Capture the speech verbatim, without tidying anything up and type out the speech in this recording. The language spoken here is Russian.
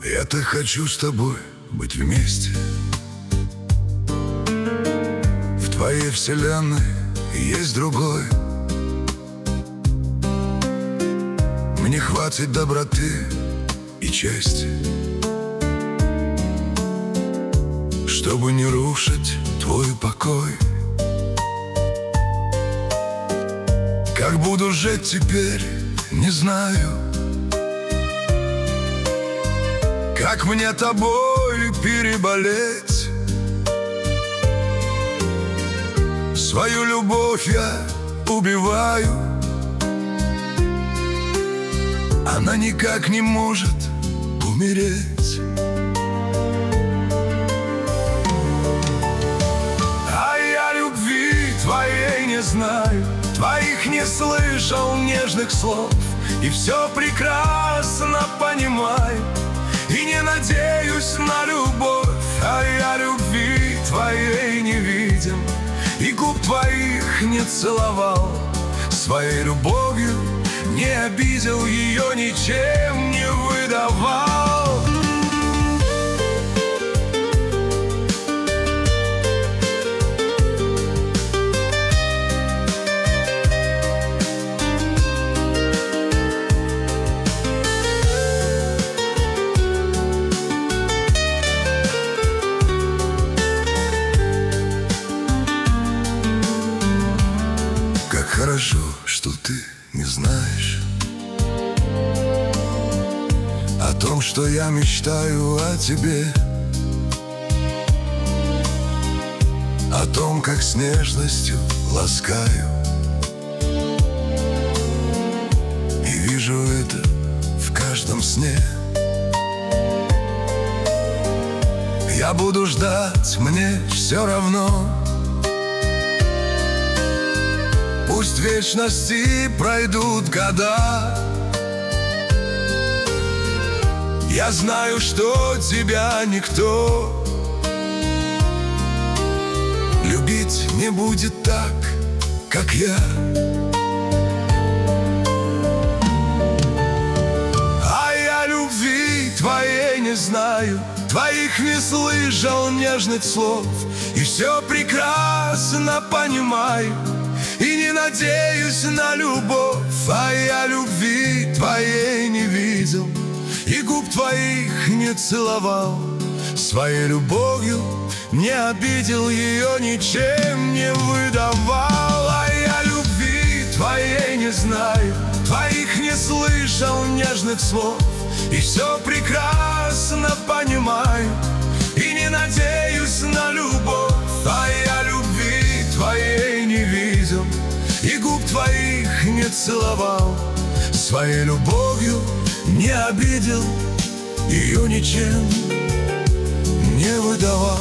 Я-то хочу с тобой быть вместе. В твоей вселенной есть другой. Мне хватит доброты и чести, чтобы не рушить твой покой. Как буду жить теперь, не знаю. Как мне тобой переболеть? Свою любовь я убиваю. Она никак не может умереть. А я любви твоей не знаю, твоих не слышал нежных слов, и все прекрасно понимаю, и не надеюсь на любовь. А я любви твоей не видел, и губ твоих не целовал. Своей любовью не обидел, ее ничем не выдавал. Как хорошо, что ты не знаешь о том, что я мечтаю о тебе, о том, как с нежностью ласкаю, и вижу это в каждом сне. Я буду ждать, мне все равно. Пусть в вечности пройдут года. Я знаю, что тебя никто любить не будет так, как я. А я любви твоей не знаю, твоих не слышал нежных слов, и все прекрасно понимаю, и не надеюсь на любовь. А я любви твоей не видел, и губ твоих не целовал. Своей любовью не обидел, ее ничем не выдавал. А я любви твоей не знаю, твоих не слышал нежных слов, и все прекрасно понимаю, и не надеюсь на любовь. А я любви твоей не видел, и губ твоих не целовал. Своей любовью не обидел, ее ничем не выдавал.